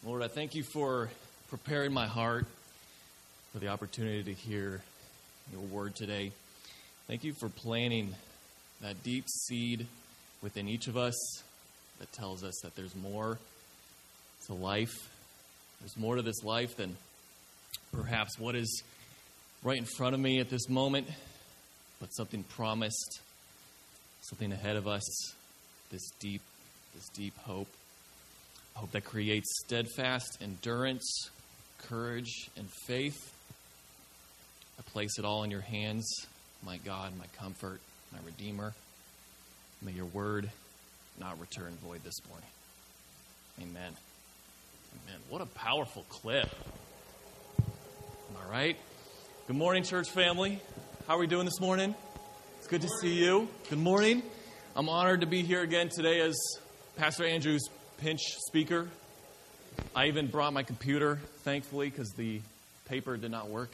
Lord, I thank you for preparing my heart for the opportunity to hear your word today. Thank you for planting that deep seed within each of us that tells us that there's more to life. There's more to this life than perhaps what is right in front of me at this moment, but something promised, something ahead of us, this deep hope. Hope that creates steadfast endurance, courage, and faith. I place it all in your hands, my God, my comfort, my Redeemer. May your word not return void this morning. Amen. Amen. What a powerful clip. All right. Good morning, church family. How are we doing this morning? It's good to see you. Good morning. I'm honored to be here again today as Pastor Andrew's pinch speaker. I even brought my computer, thankfully, because the paper did not work.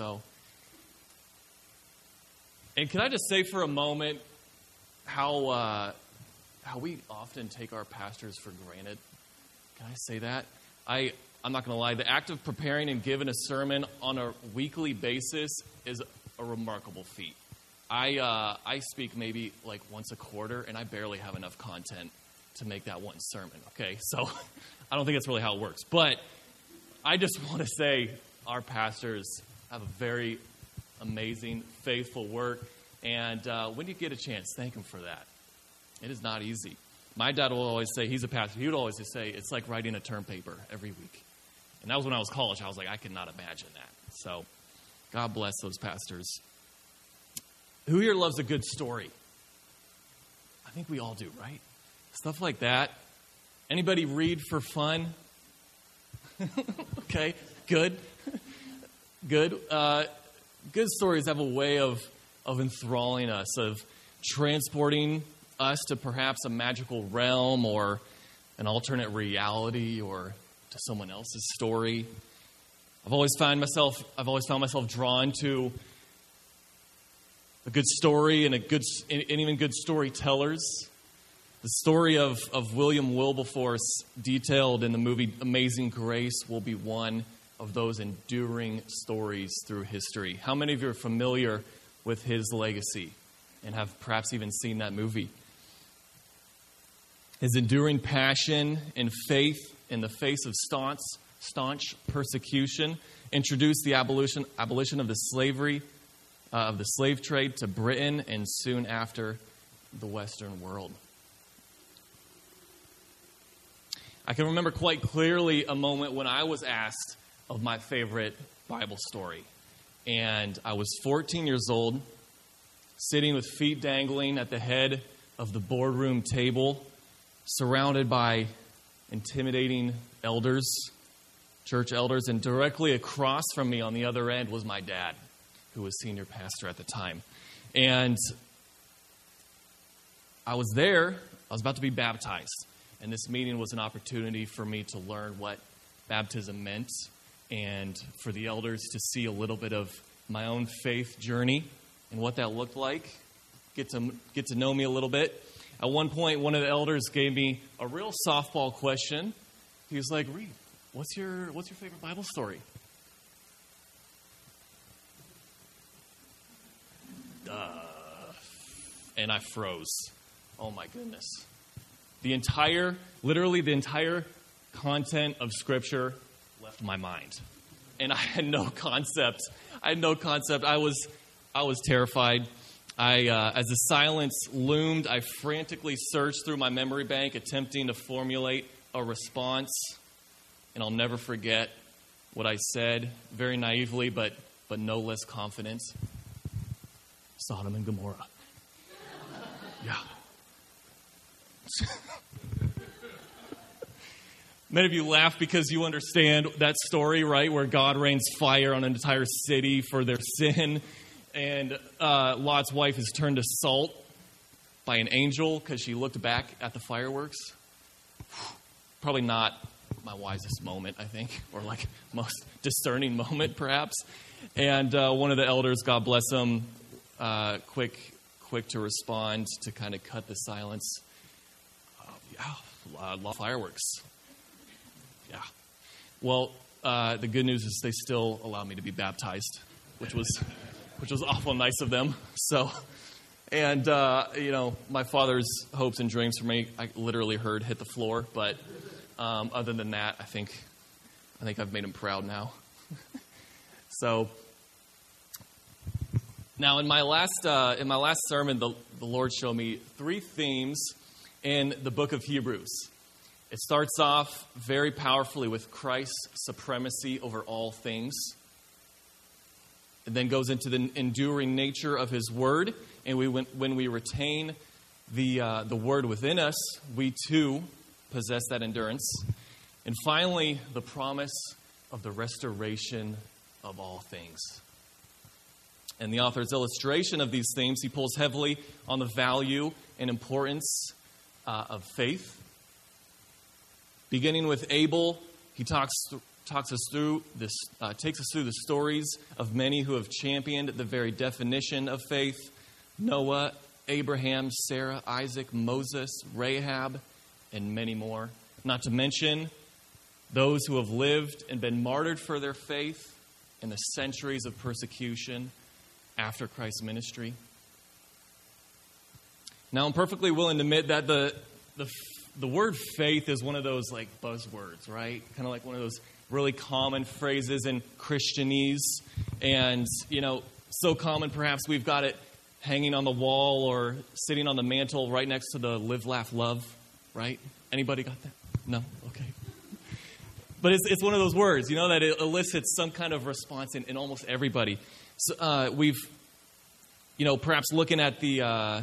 And can I just say for a moment how we often take our pastors for granted? Can I say that? I'm not going to lie. The act of preparing and giving a sermon on a weekly basis is a remarkable feat. I speak maybe like once a quarter, and I barely have enough content to make that one sermon, okay? So I don't think that's really how it works. But I just want to say our pastors have a very amazing, faithful work. And when you get a chance, thank them for that. It is not easy. My dad will always say, he's a pastor, he would always just say, it's like writing a term paper every week. And that was when I was in college. I was like, I could not imagine that. So God bless those pastors. Who here loves a good story? I think we all do, right? Stuff like that. Anybody read for fun? Okay, good. Good. Good stories have a way of enthralling us, of transporting us to perhaps a magical realm or an alternate reality or to someone else's story. I've always found myself drawn to a good story and even good storytellers. The story of William Wilberforce, detailed in the movie Amazing Grace, will be one of those enduring stories through history. How many of you are familiar with his legacy and have perhaps even seen that movie? His enduring passion and faith in the face of staunch persecution introduced the abolition of the slave trade to Britain and soon after the Western world. I can remember quite clearly a moment when I was asked of my favorite Bible story. And I was 14 years old, sitting with feet dangling at the head of the boardroom table, surrounded by intimidating elders, church elders, and directly across from me on the other end was my dad, who was senior pastor at the time. And I was there. I was about to be baptized. And this meeting was an opportunity for me to learn what baptism meant and for the elders to see a little bit of my own faith journey and what that looked like, get to know me a little bit. At one point, one of the elders gave me a real softball question. He was like, "Reed, what's your favorite Bible story?" And I froze. Oh my goodness. Literally the entire content of Scripture left my mind. And I had no concept. I was terrified. As the silence loomed, I frantically searched through my memory bank, attempting to formulate a response. And I'll never forget what I said, very naively, but no less confident. Sodom and Gomorrah. Yeah. Many of you laugh because you understand that story, right? Where God rains fire on an entire city for their sin. And Lot's wife is turned to salt by an angel because she looked back at the fireworks. Probably not my wisest moment, I think, or like most discerning moment, perhaps. And one of the elders, God bless him, quick to respond to kind of cut the silence. Fireworks. Yeah. Well, the good news is they still allow me to be baptized, which was awful nice of them. So, and my father's hopes and dreams for me, I literally heard hit the floor. But other than that, I think I've made him proud now. So now in my last sermon, the Lord showed me 3 themes in the book of Hebrews. It starts off very powerfully with Christ's supremacy over all things. It then goes into the enduring nature of His Word, and when we retain the Word within us, we too possess that endurance. And finally, the promise of the restoration of all things. And the author's illustration of these themes, he pulls heavily on the value and importance of faith. Beginning with Abel, he takes us through the stories of many who have championed the very definition of faith: Noah, Abraham, Sarah, Isaac, Moses, Rahab, and many more. Not to mention those who have lived and been martyred for their faith in the centuries of persecution after Christ's ministry. Now, I'm perfectly willing to admit that the word faith is one of those like buzzwords, right? Kind of like one of those really common phrases in Christianese. And, so common perhaps we've got it hanging on the wall or sitting on the mantle right next to the live, laugh, love, right? Anybody got that? No? Okay. But it's one of those words, that it elicits some kind of response in almost everybody. So we've, perhaps looking at the...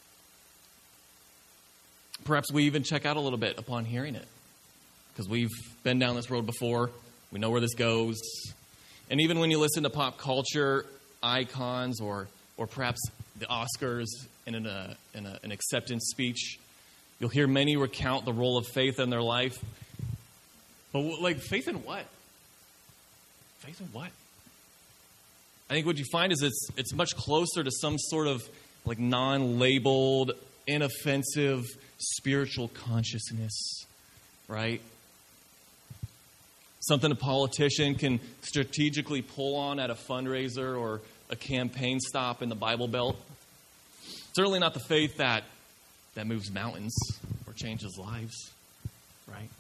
Perhaps we even check out a little bit upon hearing it, because we've been down this road before. We know where this goes. And even when you listen to pop culture icons or perhaps the Oscars in an acceptance speech, you'll hear many recount the role of faith in their life. But faith in what? Faith in what? I think what you find is it's much closer to some sort of non-labeled, inoffensive spiritual consciousness, right? Something a politician can strategically pull on at a fundraiser or a campaign stop in the Bible Belt. Certainly not the faith that moves mountains or changes lives, right?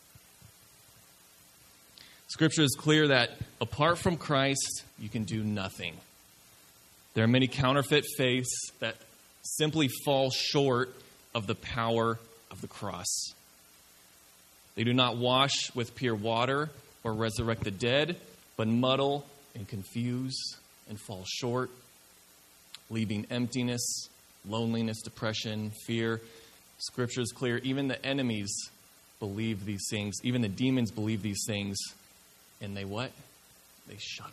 Scripture is clear that apart from Christ, you can do nothing. There are many counterfeit faiths that simply fall short of the power of the cross. They do not wash with pure water or resurrect the dead, but muddle and confuse and fall short, leaving emptiness, loneliness, depression, fear. Scripture is clear. Even the enemies believe these things. Even the demons believe these things. And they what? They shudder.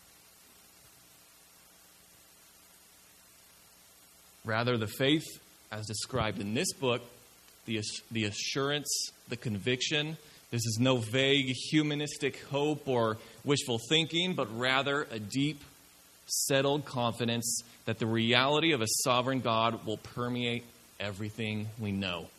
Rather, the faith, as described in this book, the assurance, the conviction, this is no vague humanistic hope or wishful thinking, but rather a deep, settled confidence that the reality of a sovereign God will permeate everything we know.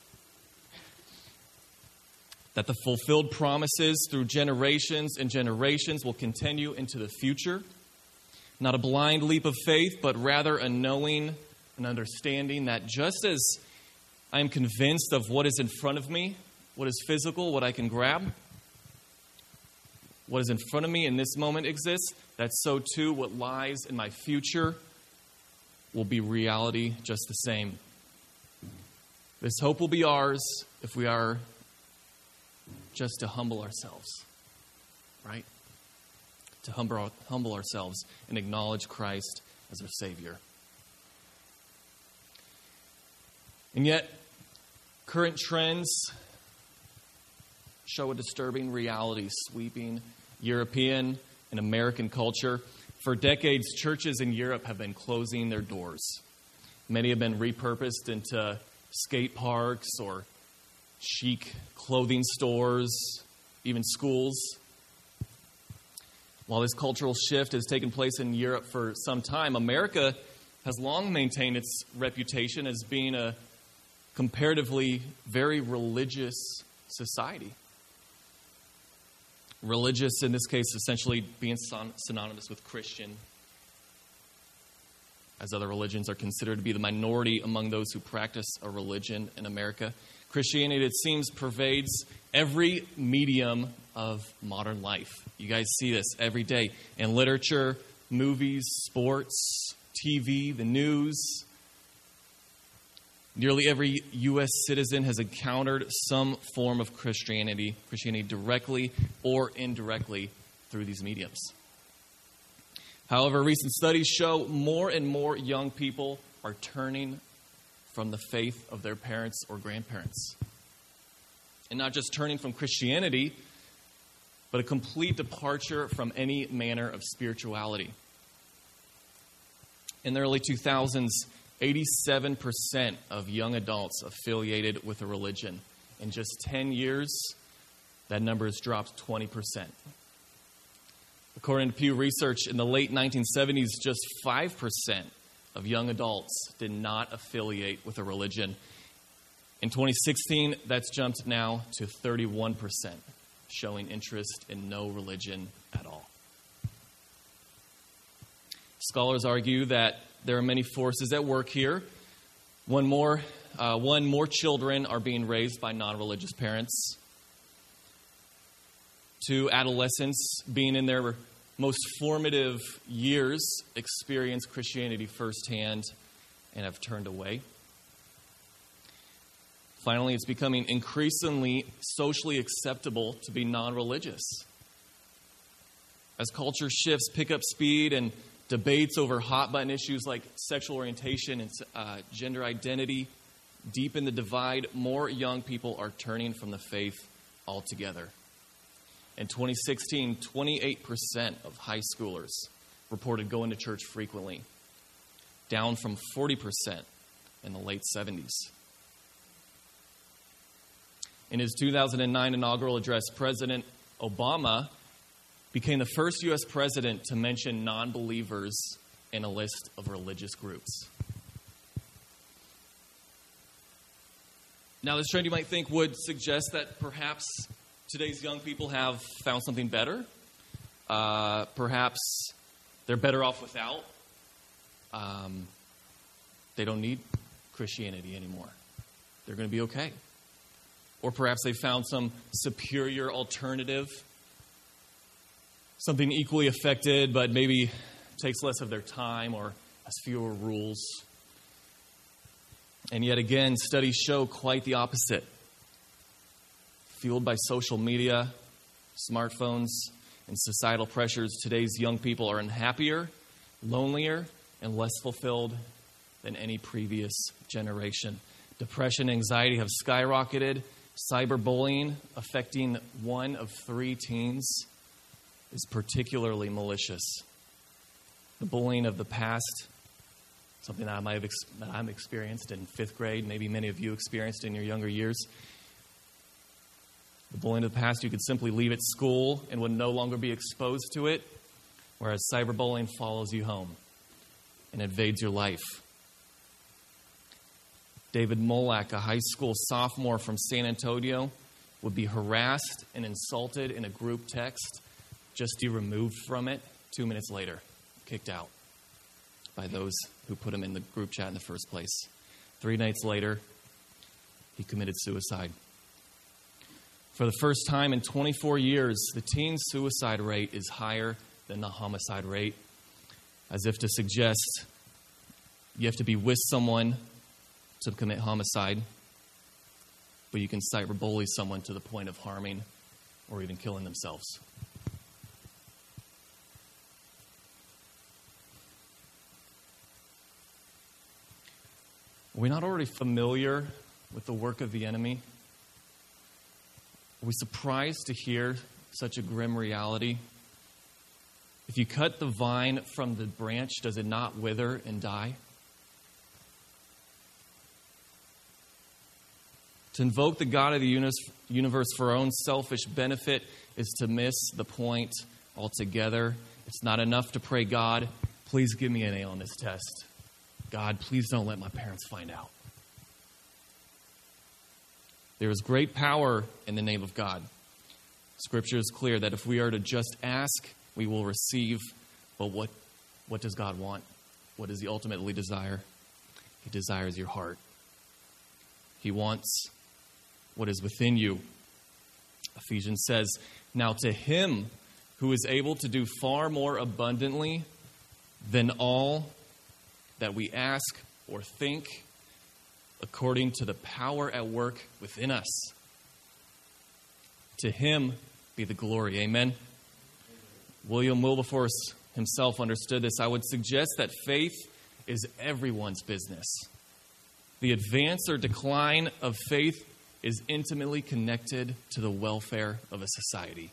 That the fulfilled promises through generations and generations will continue into the future. Not a blind leap of faith, but rather a knowing, an understanding that just as I am convinced of what is in front of me, what is physical, what I can grab, what is in front of me in this moment exists, that so too what lies in my future will be reality just the same. This hope will be ours if we are just to humble ourselves, right? To humble ourselves and acknowledge Christ as our Savior. And yet, current trends show a disturbing reality sweeping European and American culture. For decades, churches in Europe have been closing their doors. Many have been repurposed into skate parks or chic clothing stores, even schools. While this cultural shift has taken place in Europe for some time, America has long maintained its reputation as being a comparatively very religious society. Religious, in this case, essentially being synonymous with Christian, as other religions are considered to be the minority among those who practice a religion in America. Christianity, it seems, pervades every medium of modern life. You guys see this every day in literature, movies, sports, TV, the news. Nearly every U.S. citizen has encountered some form of Christianity directly or indirectly through these mediums. However, recent studies show more and more young people are turning from the faith of their parents or grandparents. And not just turning from Christianity, but a complete departure from any manner of spirituality. In the early 2000s, 87% of young adults affiliated with a religion. In just 10 years, that number has dropped 20%. According to Pew Research, in the late 1970s, just 5% of young adults did not affiliate with a religion. In 2016, that's jumped now to 31%, showing interest in no religion at all. Scholars argue that there are many forces at work here. One, more children are being raised by non-religious parents. 2, adolescents, being in their most formative years, experience Christianity firsthand and have turned away. Finally, it's becoming increasingly socially acceptable to be non-religious. As culture shifts pick up speed and debates over hot-button issues like sexual orientation and gender identity deepen the divide, more young people are turning from the faith altogether. In 2016, 28% of high schoolers reported going to church frequently, down from 40% in the late 70s. In his 2009 inaugural address, President Obama became the first U.S. president to mention non-believers in a list of religious groups. Now, this trend, you might think, would suggest that perhaps today's young people have found something better. Perhaps they're better off without. They don't need Christianity anymore. They're going to be okay. Or perhaps they found some superior alternative, something equally effective, but maybe takes less of their time or has fewer rules. And yet again, studies show quite the opposite. Fueled by social media, smartphones, and societal pressures, today's young people are unhappier, lonelier, and less fulfilled than any previous generation. Depression and anxiety have skyrocketed. Cyberbullying, affecting 1 of 3 teens, is particularly malicious. The bullying of the past, something that I'm experienced in 5th grade, maybe many of you experienced in your younger years. The bullying of the past, you could simply leave at school and would no longer be exposed to it, whereas cyberbullying follows you home and invades your life. David Molak, a high school sophomore from San Antonio, would be harassed and insulted in a group text, just be removed from it 2 minutes later, kicked out by those who put him in the group chat in the first place. 3 nights later, he committed suicide. For the first time in 24 years, the teen suicide rate is higher than the homicide rate, as if to suggest you have to be with someone to commit homicide, but you can cyberbully someone to the point of harming or even killing themselves. Are we not already familiar with the work of the enemy? Are we surprised to hear such a grim reality? If you cut the vine from the branch, does it not wither and die? To invoke the God of the universe for our own selfish benefit is to miss the point altogether. It's not enough to pray, God, please give me an A on this test. God, please don't let my parents find out. There is great power in the name of God. Scripture is clear that if we are to just ask, we will receive. But what does God want? What does he ultimately desire? He desires your heart. He wants what is within you. Ephesians says, "Now to him who is able to do far more abundantly than all that we ask or think, according to the power at work within us. To him be the glory." Amen. William Wilberforce himself understood this. I would suggest that faith is everyone's business. The advance or decline of faith is intimately connected to the welfare of a society.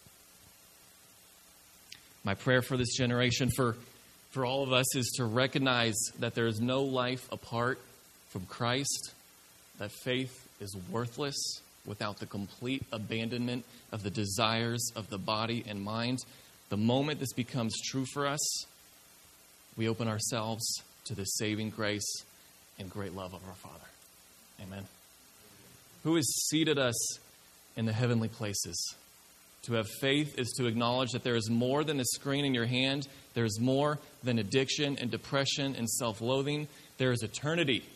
My prayer for this generation, for all of us, is to recognize that there is no life apart from Christ, that faith is worthless without the complete abandonment of the desires of the body and mind. The moment this becomes true for us, we open ourselves to the saving grace and great love of our Father. Amen. Who has seated us in the heavenly places? To have faith is to acknowledge that there is more than the screen in your hand. There is more than addiction and depression and self-loathing. There is eternity.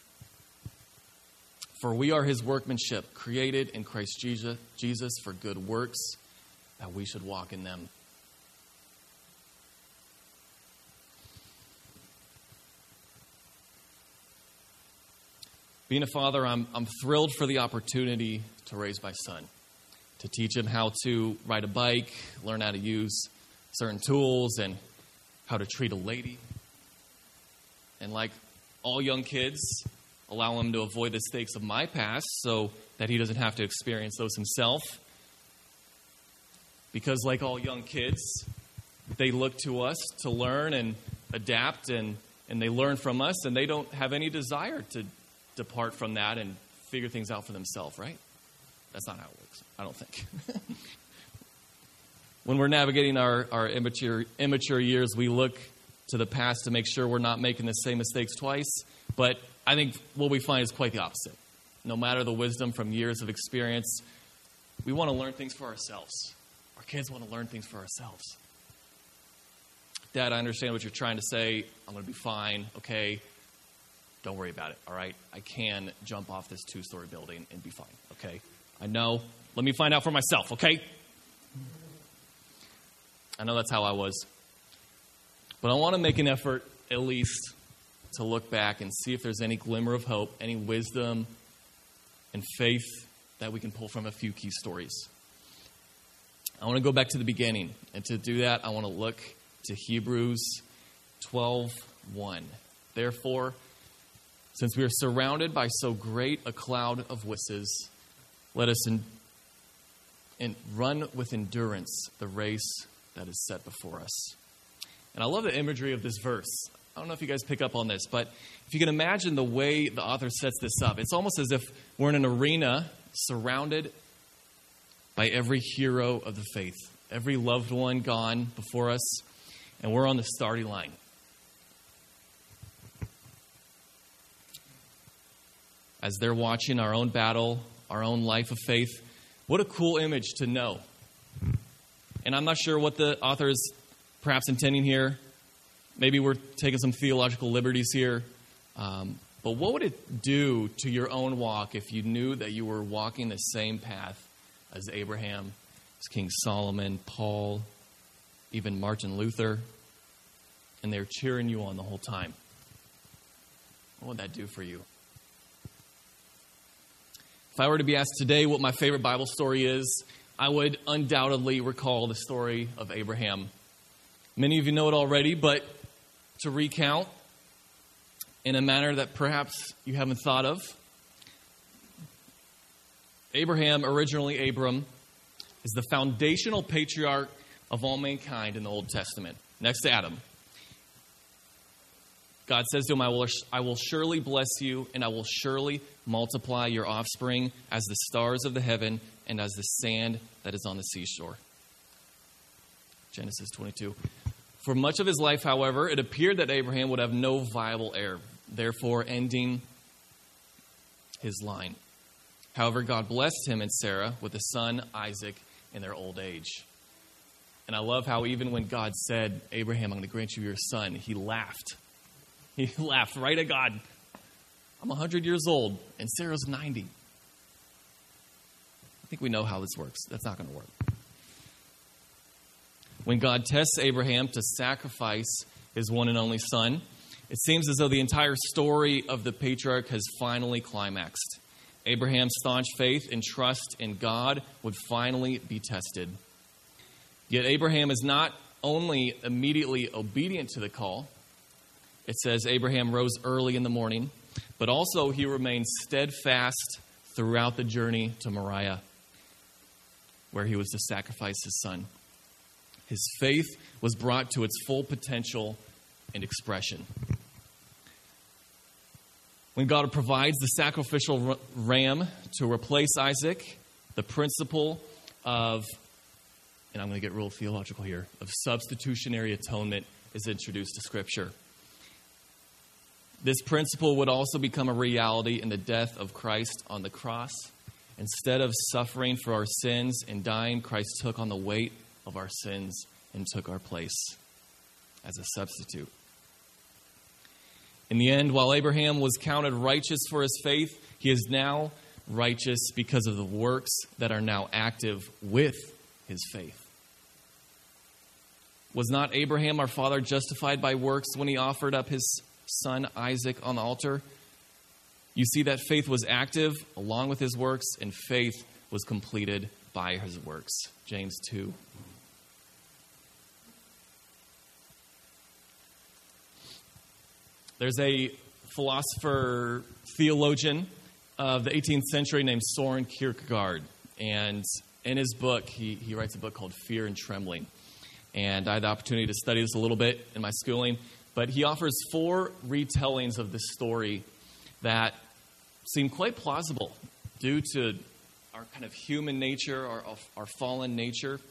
For we are his workmanship, created in Christ Jesus for good works, that we should walk in them. Being a father, I'm thrilled for the opportunity to raise my son, to teach him how to ride a bike, learn how to use certain tools, and how to treat a lady. And like all young kids, allow him to avoid the mistakes of my past so that he doesn't have to experience those himself. Because like all young kids, they look to us to learn and adapt, and they learn from us, and they don't have any desire to depart from that and figure things out for themselves, right? That's not how it works, I don't think. When we're navigating our immature years, we look to the past to make sure we're not making the same mistakes twice. But I think what we find is quite the opposite. No matter the wisdom from years of experience, we want to learn things for ourselves. Our kids want to learn things for ourselves. Dad, I understand what you're trying to say. I'm going to be fine, okay? Don't worry about it, all right? I can jump off this 2-story building and be fine, okay? I know. Let me find out for myself, okay? I know that's how I was. But I want to make an effort, at least, to look back and see if there's any glimmer of hope, any wisdom and faith that we can pull from a few key stories. I want to go back to the beginning. And to do that, I want to look to Hebrews 12:1. Therefore, since we are surrounded by so great a cloud of witnesses, let us run with endurance the race that is set before us. And I love the imagery of this verse. I don't know if you guys pick up on this, but if you can imagine the way the author sets this up, it's almost as if we're in an arena surrounded by every hero of the faith, every loved one gone before us, and we're on the starting line. As they're watching our own battle, our own life of faith, what a cool image to know. And I'm not sure what the author is perhaps intending here. Maybe we're taking some theological liberties here. But what would it do to your own walk if you knew that you were walking the same path as Abraham, as King Solomon, Paul, even Martin Luther, and they're cheering you on the whole time? What would that do for you? If I were to be asked today what my favorite Bible story is, I would undoubtedly recall the story of Abraham. Many of you know it already, but to recount in a manner that perhaps you haven't thought of. Abraham, originally Abram, is the foundational patriarch of all mankind in the Old Testament, next to Adam. God says to him, I will surely bless you, and I will surely multiply your offspring as the stars of the heaven and as the sand that is on the seashore. Genesis 22. For much of his life, however, it appeared that Abraham would have no viable heir, therefore ending his line. However, God blessed him and Sarah with a son, Isaac, in their old age. And I love how even when God said, Abraham, I'm going to grant you your son, he laughed. He laughed right at God. I'm 100 years old, and Sarah's 90. I think we know how this works. That's not going to work. When God tests Abraham to sacrifice his one and only son, it seems as though the entire story of the patriarch has finally climaxed. Abraham's staunch faith and trust in God would finally be tested. Yet Abraham is not only immediately obedient to the call. It says Abraham rose early in the morning, but also he remained steadfast throughout the journey to Moriah, where he was to sacrifice his son. His faith was brought to its full potential and expression. When God provides the sacrificial ram to replace Isaac, the principle of, and I'm going to get real theological here, of substitutionary atonement is introduced to Scripture. This principle would also become a reality in the death of Christ on the cross. Instead of suffering for our sins and dying, Christ took on the weight of our sins and took our place as a substitute. In the end, while Abraham was counted righteous for his faith, he is now righteous because of the works that are now active with his faith. Was not Abraham, our father, justified by works when he offered up his son Isaac on the altar? You see that faith was active along with his works, and faith was completed by his works. James 2. There's a philosopher, theologian of the 18th century named Soren Kierkegaard. And in his book, he writes a book called Fear and Trembling. And I had the opportunity to study this a little bit in my schooling. But he offers 4 retellings of this story that seem quite plausible due to our kind of human nature, our fallen nature.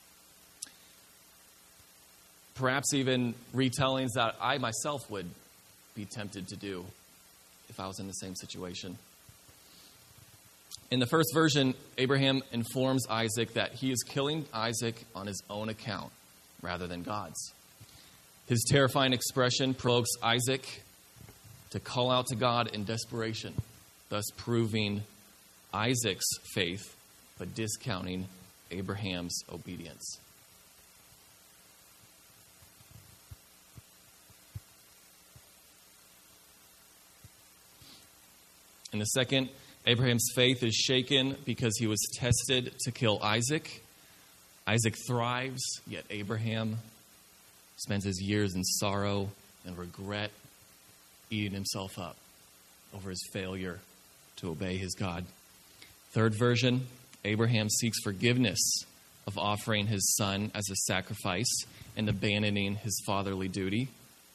Perhaps even retellings that I myself would be tempted to do if I was in the same situation. In the first version, Abraham informs Isaac that he is killing Isaac on his own account rather than God's. His terrifying expression provokes Isaac to call out to God in desperation, thus proving Isaac's faith, but discounting Abraham's obedience. In the second, Abraham's faith is shaken because he was tested to kill Isaac. Isaac thrives, yet Abraham spends his years in sorrow and regret, eating himself up over his failure to obey his God. Third version, Abraham seeks forgiveness of offering his son as a sacrifice and abandoning his fatherly duty.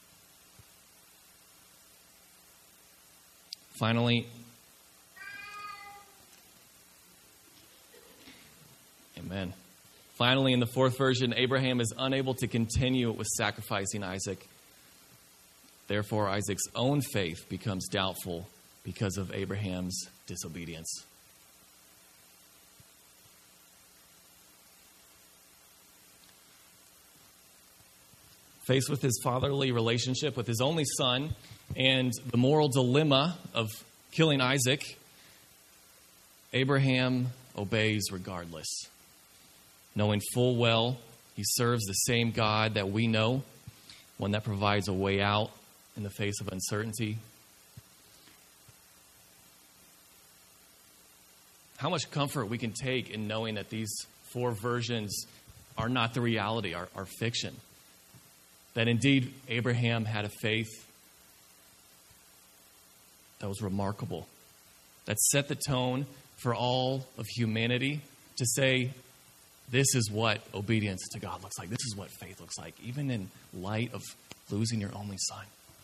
Finally, amen. Finally, in the fourth version, Abraham is unable to continue with sacrificing Isaac. Therefore, Isaac's own faith becomes doubtful because of Abraham's disobedience. Faced with his fatherly relationship with his only son and the moral dilemma of killing Isaac, Abraham obeys regardless, knowing full well he serves the same God that we know, one that provides a way out in the face of uncertainty. How much comfort we can take in knowing that these 4 versions are not the reality, are fiction. That indeed Abraham had a faith that was remarkable, that set the tone for all of humanity to say, this is what obedience to God looks like. This is what faith looks like, even in light of losing your only son.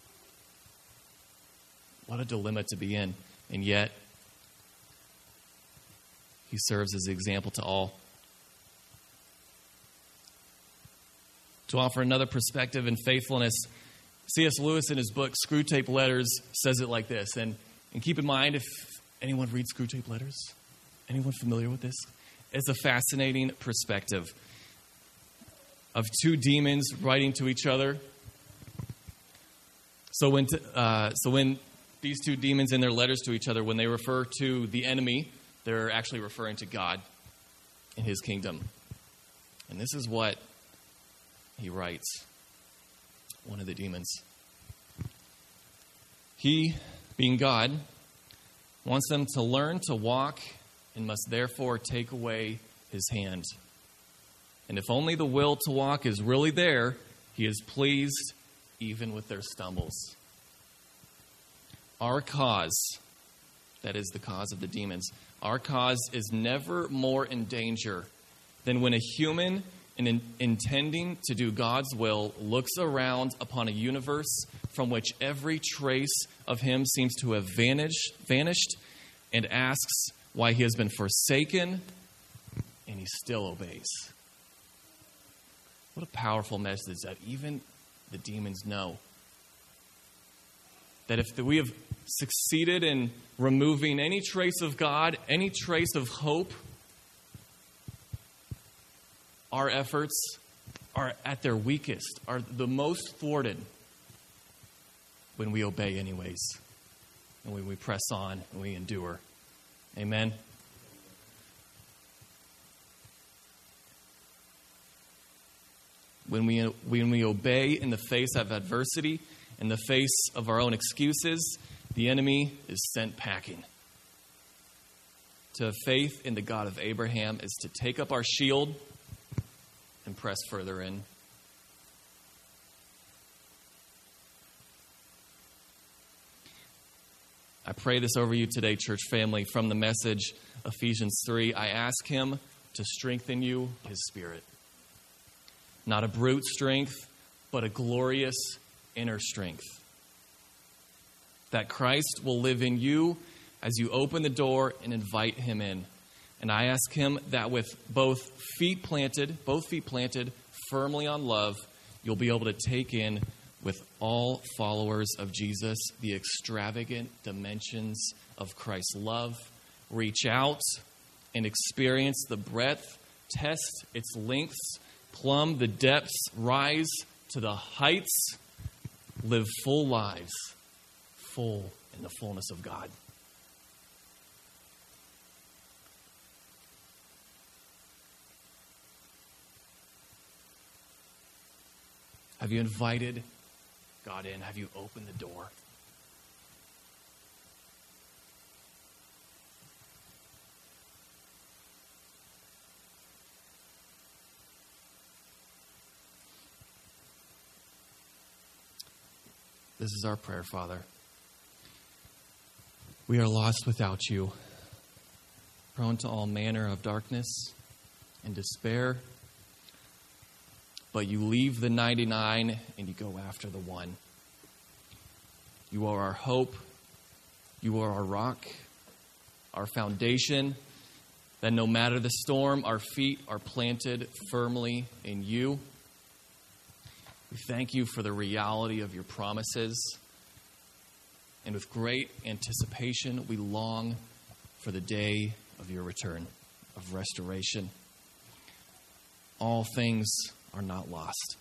What a dilemma to be in. And yet, he serves as an example to all. To offer another perspective in faithfulness, C.S. Lewis in his book, Screwtape Letters, says it like this. And keep in mind, if anyone reads Screwtape Letters, anyone familiar with this? is a fascinating perspective of two demons writing to each other. So when these two demons in their letters to each other, when they refer to the enemy, they're actually referring to God and his kingdom. And this is what he writes, one of the demons. He, being God, wants them to learn to walk and must therefore take away his hand. And if only the will to walk is really there, he is pleased even with their stumbles. Our cause, that is the cause of the demons, our cause is never more in danger than when a human intending to do God's will looks around upon a universe from which every trace of him seems to have vanished and asks why he has been forsaken, and he still obeys. What a powerful message that even the demons know. That if we have succeeded in removing any trace of God, any trace of hope, our efforts are at their weakest, are the most thwarted when we obey anyways, and when we press on and we endure. Amen? When we obey in the face of adversity, in the face of our own excuses, the enemy is sent packing. To have faith in the God of Abraham is to take up our shield and press further in. I pray this over you today, church family, from the message, Ephesians 3. I ask him to strengthen you, his spirit. Not a brute strength, but a glorious inner strength. That Christ will live in you as you open the door and invite him in. And I ask him that with both feet planted firmly on love, you'll be able to take in with all followers of Jesus the extravagant dimensions of Christ's love. Reach out and experience the breadth, test its lengths, plumb the depths, rise to the heights, live full lives, full in the fullness of God. Have you invited God in? Have you opened the door? This is our prayer, Father. We are lost without you, prone to all manner of darkness and despair. But you leave the 99 and you go after the one. You are our hope. You are our rock, our foundation, that no matter the storm, our feet are planted firmly in you. We thank you for the reality of your promises. And with great anticipation, we long for the day of your return, of restoration. All things are not lost.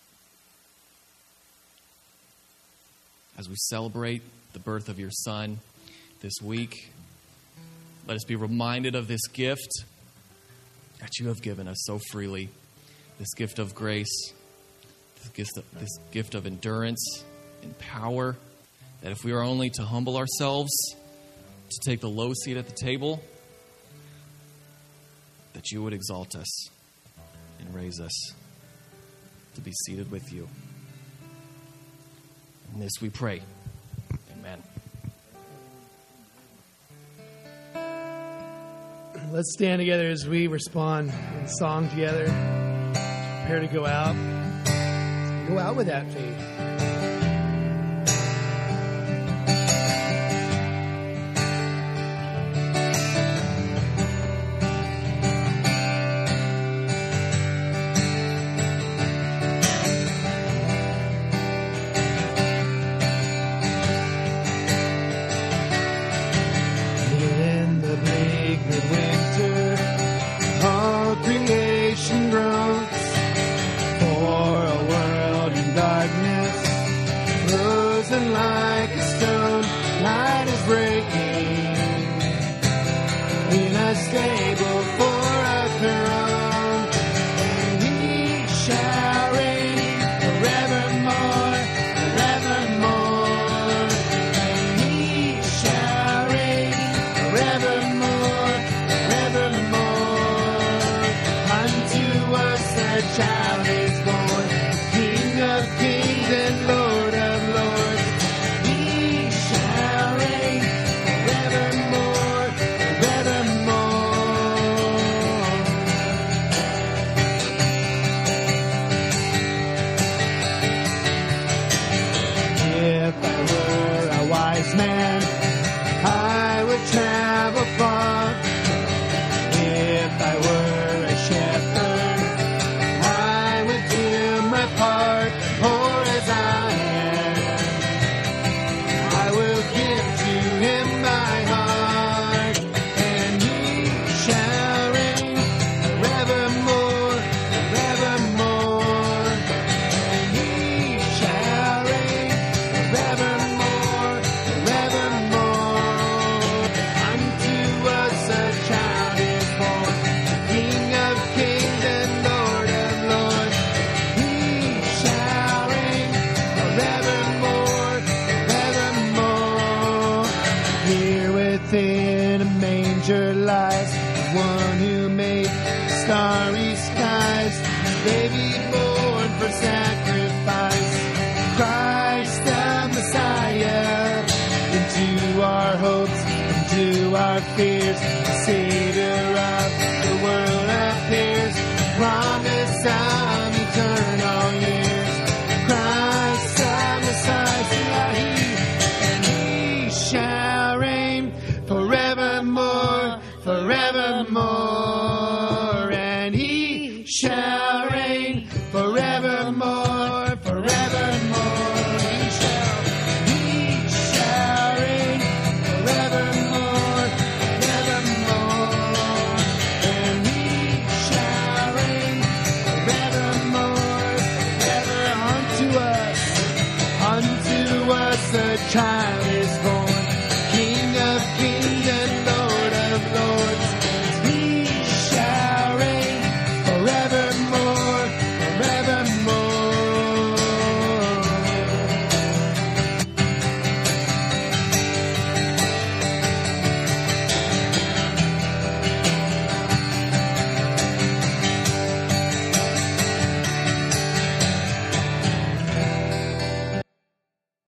As we celebrate the birth of your Son this week, let us be reminded of this gift that you have given us so freely, this gift of grace, this gift of endurance and power, that if we are only to humble ourselves, to take the low seat at the table, that you would exalt us and raise us to be seated with you. In this we pray. Amen. Let's stand together as we respond in song together. Prepare to go out. Go out with that faith. In the bleak midwinter, on shall reign forevermore, forevermore. And he shall reign forevermore, forevermore. Unto us a child is born, King of kings and Lord of lords. He shall reign forevermore, forevermore. If I were a wise man, I would travel far. If I were a shepherd, I would do my part. Poor as I am, I will give to him my heart, and he shall reign forevermore, forevermore. And he shall reign forevermore, forevermore. Unto us a child is born, King of kings and Lord of lords. He shall reign forevermore, forevermore. Here within a manger lies the one who made starry skies, baby born for sacrifice, Christ the Messiah. Into our hopes, into our fears, the Savior of the world appears, promise of eternal years. Christ the Messiah, and he shall reign forevermore, forevermore. And he shall reign